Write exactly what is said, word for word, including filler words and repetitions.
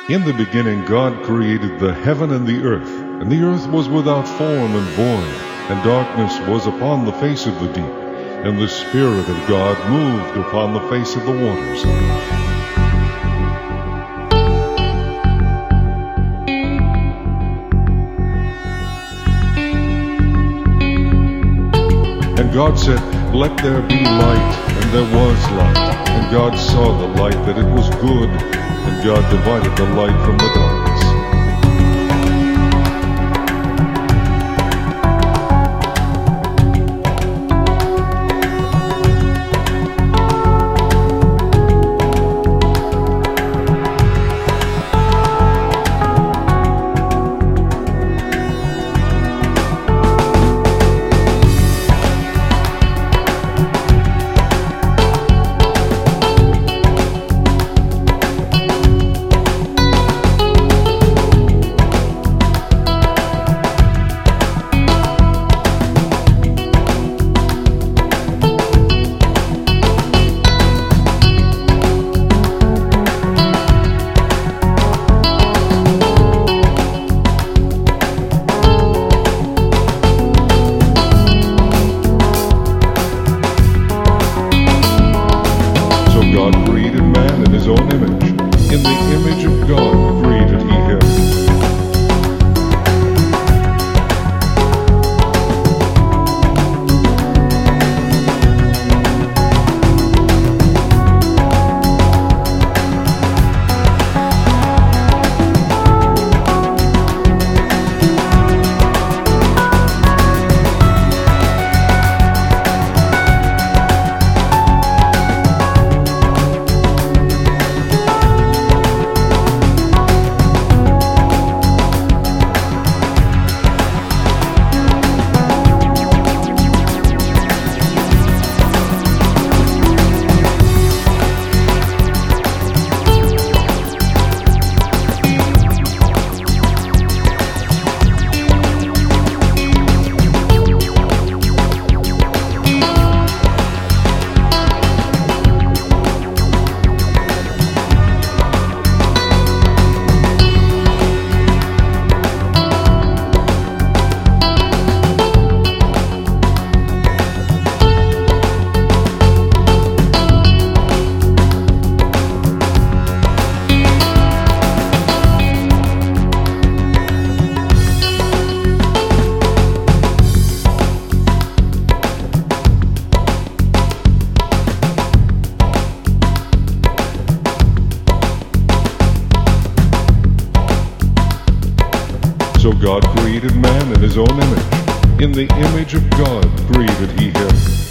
In the beginning God created the heaven and the earth, and the earth was without form and void, and darkness was upon the face of the deep, and the Spirit of God moved upon the face of the waters. And God said, "Let there be light," and there was light. And God saw the light that it was good, and God divided the light from the darkness. God created man in his own image. In the image of God created he him. So God created man in his own image. In the image of God created he him.